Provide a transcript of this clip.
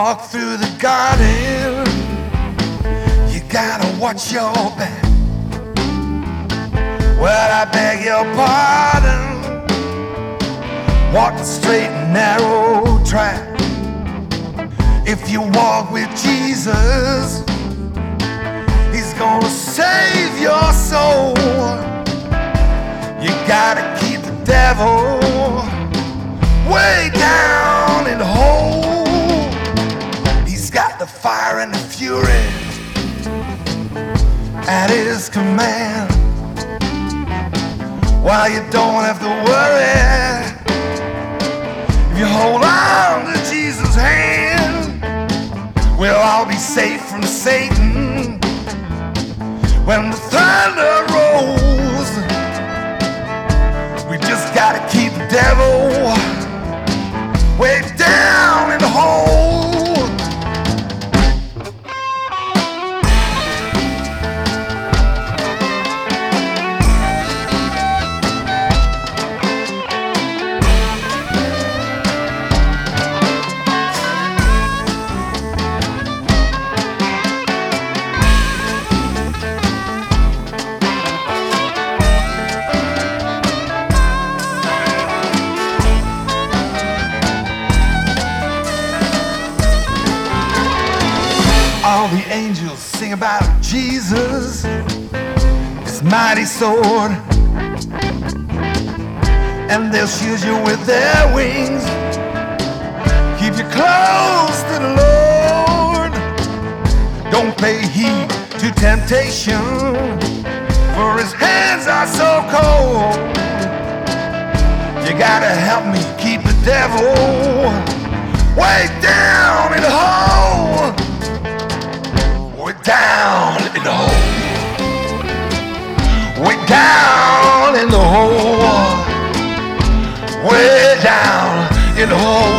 walk through the garden, you gotta watch your back. Well, I beg your pardon, walk the straight and narrow track. If you walk with Jesus, He's gonna save your soul. You gotta keep the devil way down in the hole. He's got the fire and the fury at his command. While you don't have to worry, if you hold on to Jesus' hand, we'll all be safe from Satan. When the thunder rolls, we just gotta keep the devil way down in the hole. All the angels sing about Jesus, His mighty sword, and they'll shield you with their wings, keep you close to the Lord. Don't pay heed to temptation, for His hands are so cold. You gotta help me keep the devil way down in the hole. Way down in the hole. Way down in the hole. Way down in the hole.